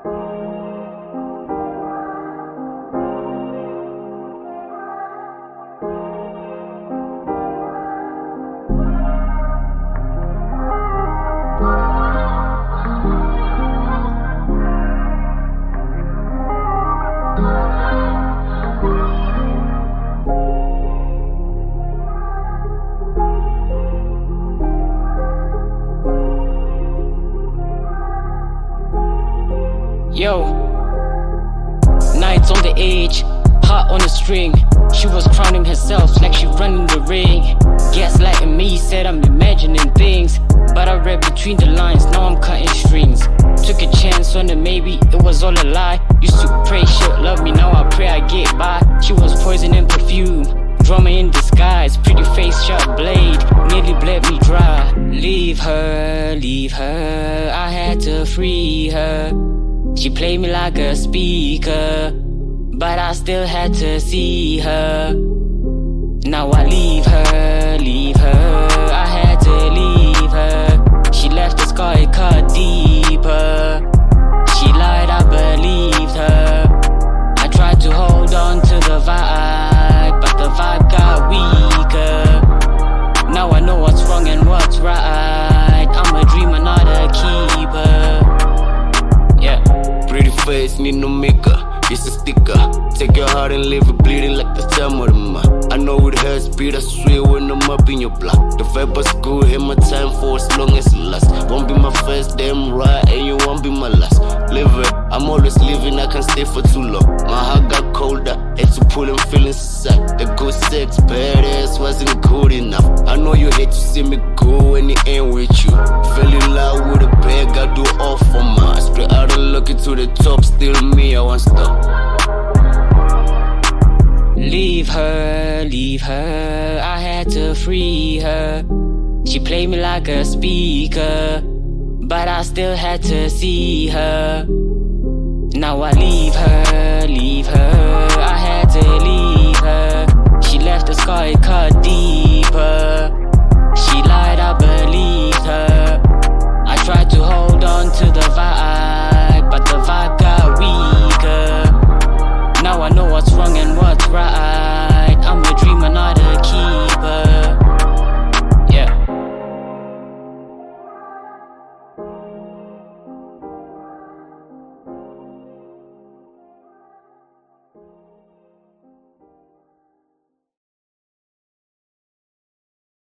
Yo, nights on the edge, heart on a string. She was crowning herself like she running the ring. Gaslighting me, said I'm imagining things, but I read between the lines, now I'm cutting strings. Took a chance on it, maybe it was all a lie. Used to pray she'll love me, now I pray I get by. She was poison and perfume, drama in disguise. Pretty face, sharp blade, nearly bled me dry. Leave her, I had to free her. She played me like a speaker, but I still had to see her. Now I leave her, I had to leave her. She left the scar, it cut deeper. She lied, I believed her. I tried to hold on to the vibe, but the vibe got weaker. Now I know what's wrong and what's right. I'm a dreamer, not a keeper. Yeah. Pretty face, need no makeup, it's a sticker. Take your heart and leave it bleeding like the time of the month. I know it hurts, speed, I swear when I'm up in your block. The vibe was good, hit my time for as long as it lasts. Won't be my first, damn right, and you won't be my last. Live it, I'm always living, I can't stay for too long. My heart got colder, had to pull them feelings aside. The good sex, badass, wasn't good enough. I know you hate to see me go when it ain't with you. Fell in love with a bag, I do all for mine. Straight out and looking to the top, still me, I won't stop. Leave her, I had to free her. She played me like a speaker, but I still had to see her. Now I leave her, I had to leave her. She left the scar, it cut deeper.